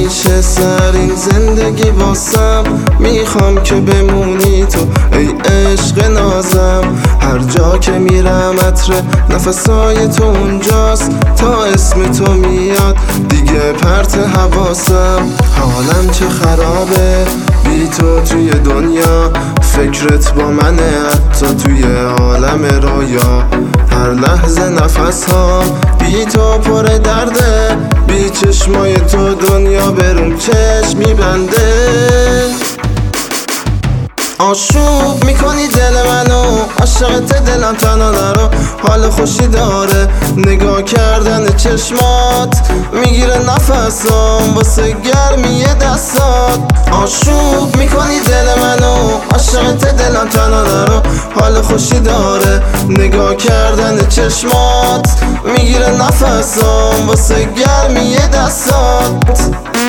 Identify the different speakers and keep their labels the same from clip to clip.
Speaker 1: میشه سر این زندگی واسم. میخوام که بمونی تو ای عشق نازم. هر جا که میرم عطر نفسای تو اونجاست. تا اسم تو میاد دیگه پرت حواسم. حالم چه خرابه بی تو توی دنیا. فکرت با منه حتی توی عالم رویا. هر لحظه نفس ها بی تو پر درده. بی چشمای تو دنیا بروم چشم میبنده. آشوب میکنی دل منو، عاشقت دلم تنها نرو. حال خوشی داره نگاه کردن چشمات. میگیره نفسام واسه گرمی دستات. آشوب میکنی دل منو، عاشقت دلم تنها نرو. حال خوشی داره نگاه کردن چشمات. میگیره نفسام واسه گرمی دستات.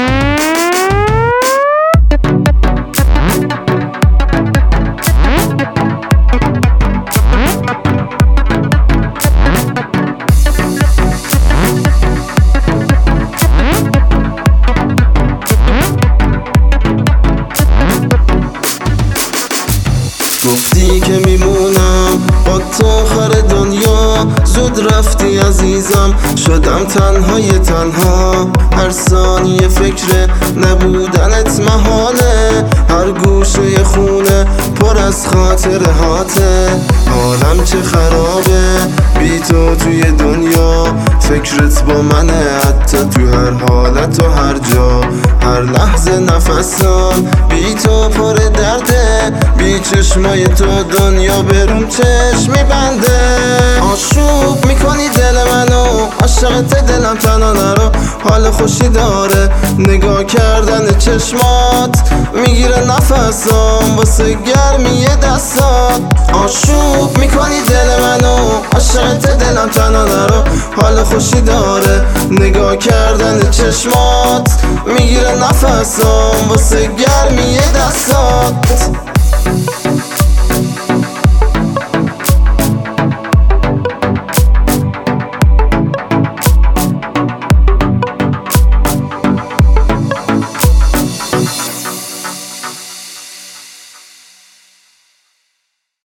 Speaker 1: گفتی که میمونم با تو آخر دنیا. زود رفتی عزیزم شدم تنهای تنها. هر ثانیه فکر نبودنت محاله. هر گوشه خونه پر از خاطرهاته. حالم چه خرابه بی تو توی دنیا. فکرت با منه حتی تو هر حالت و هر جا. هر لحظه نفسم بی تو پر درده. بی چشمای تو دنیا بروم چشم میبنده. آشوب میکنی دل منو، عاشقت دلم تنها نرو. حال خوشی داره نگاه کردن چشمات. میگیره نفسام واسه گرمی دستات. آشوب میکنی دل منو، عاشقت دلم تنها نرو. حال خوشی داره نگاه کردن چشمات. میگیره نفسام واسه گرمی دستات.